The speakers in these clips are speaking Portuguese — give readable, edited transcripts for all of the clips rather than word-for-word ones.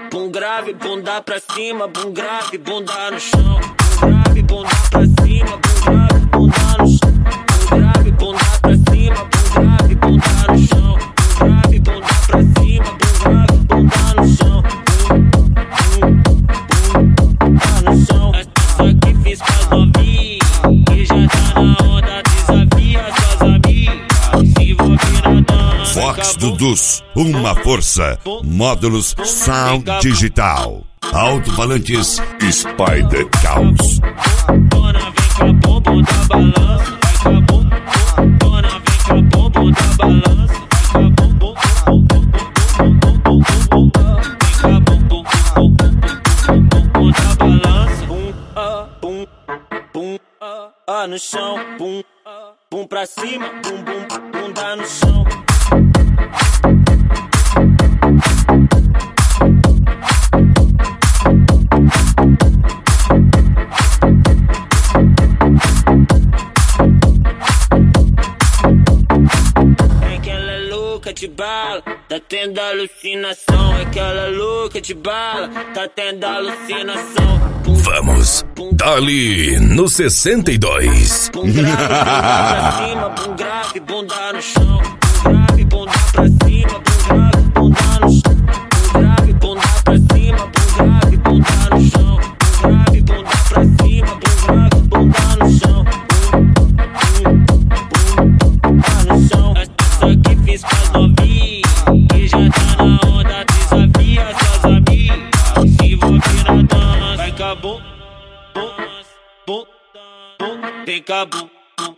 bum grave, bunda pra cima, bum grave, bunda no chão. Bum grave, bunda pra cima, bum grave, bunda no chão. Bum grave, bunda pra cima, bum grave, bunda no chão. Bum grave, bunda pra cima, bum grave, bunda no chão. Bunda no chão. Essa que fiz pras novinhas, que já tá na onda, desafia suas amigas. Se envolve na dança. Fox Dudus, uma força. Módulos Sound Digital. Alto-falantes Spider Caos. Dona vem com a bomba da balança. Vai com a bomba. Dona vem com a bomba da balança. Vai com a bomba. Vem com a bomba da balança. Bum, bum, no chão. Bum, bum pra cima. Bum, bum, bunda no chão. De bala, tá tendo alucinação. É que ela é louca de bala, tá tendo alucinação. Pum, Vamos, dali no 62. Bum grave, bunda pra cima, bum grave, bunda no chão. Bum grave, bunda pra cima, bum grave, bunda no chão. Bum grave, bunda pra cima, bum grave, bunda no chão. Bum grave, bunda pra cima, bum grave, bunda no chão. Bunda no chão. Essa que fiz pras novinhas, que já tá na onda, desafia suas amigas. Se envolve na dança. Vai com a bum, bum, bum, bum. Vem com a bum, bum,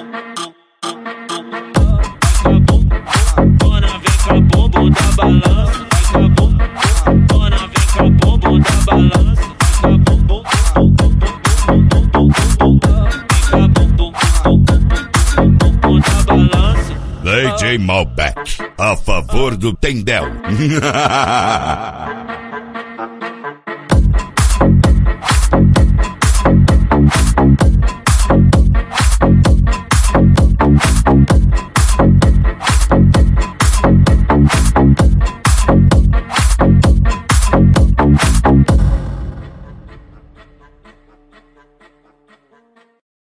bum, bum, bum. Dona vem com a bomba da balança. Vai com a bum, dona vem com a bomba da balança. Vai com a bum, bum, bum, bum, bum, bum, bum, bum. Vem com a bum, bum, bum, bum, bum, da balança. DJ Malbec, a favor do Tendel.